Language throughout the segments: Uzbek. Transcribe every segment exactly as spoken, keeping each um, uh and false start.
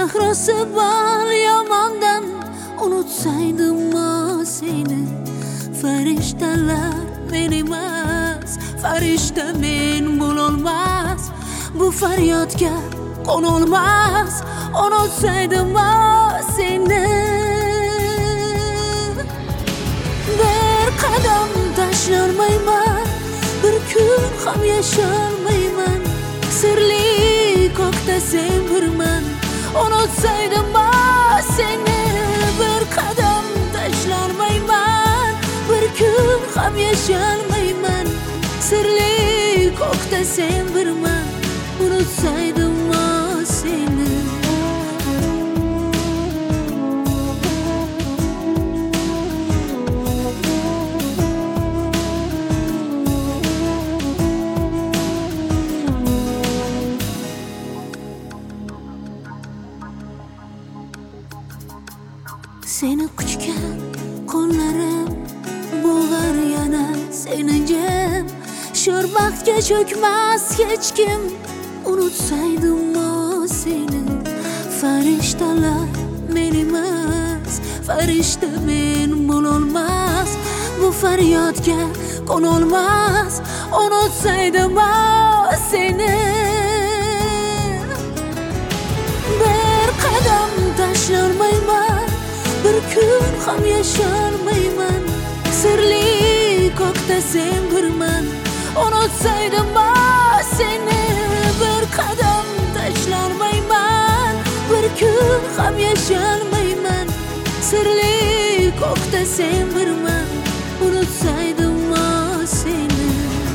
sahrosi bor yomondan unutsaydim seni. Farishtalar men emas, farishta men bo'lolmas, bu faryodga qo'nolmas, unutsaydim seni. Bir qadam tashlarmayman, bir kun ham yasholmayman, sirli ko'kda sen birman, unutsaydim seni. Bir qadam tashlarmayman, bir kun ham yasholmayman, sirli ko'kda sen birman, unutsaydim seni. Seni quchgan qo'llarim bo'g'ar yana seni jam, sho'rbaxtga cho'kmas hech kim, unutsaydim seni. Farishtalar men emas, farishta men bo'lolmas, bu faryodga qo'nolmas, unutsaydim seni. Bir qadam tashlarmayman, bir kun ham yasholmayman, sirli ko'kda sen birman, unutsaydim seni. Bir qadam tashlarmayman, bir kun ham yasholmayman, sirli ko'kda sen birman, unutsaydim seni.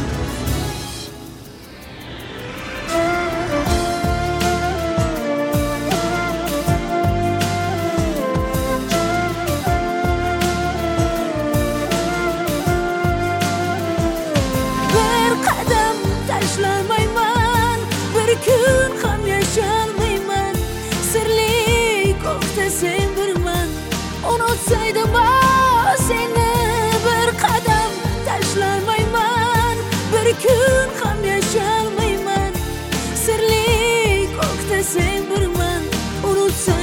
Tashlarmayman, bir kun ham yasholmayman, sirli ko'kda sen birman, unutsaydim seni. Bir qadam tashlarmayman, bir kun ham yasholmayman, sirli ko'kda sen birman, unutsaydim